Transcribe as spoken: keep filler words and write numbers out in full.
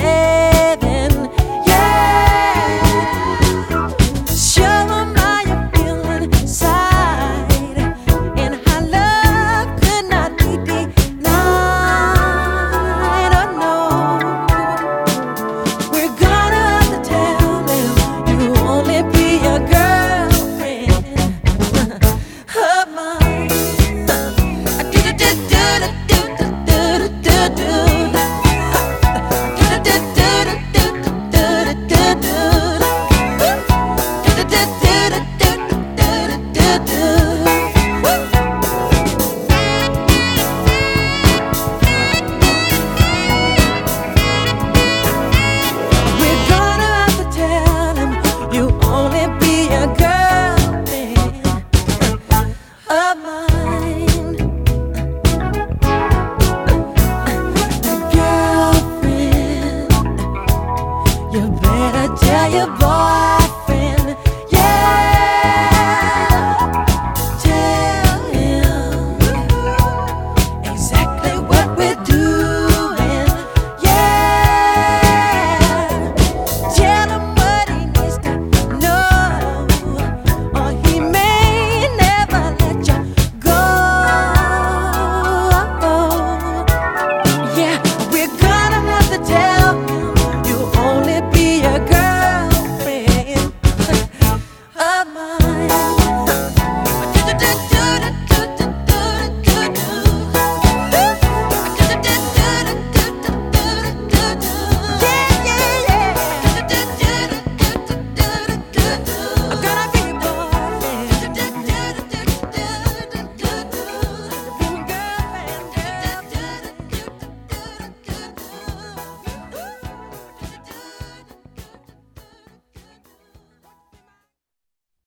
heaven. Yeah, show 'em how you feel inside, and how love could not be denied. Oh no, we're gonna have to tell them you only be a girlfriend of mine. We're gonna have to tell him you only be a girlfriend of mine. Girlfriend, you better tell your boy.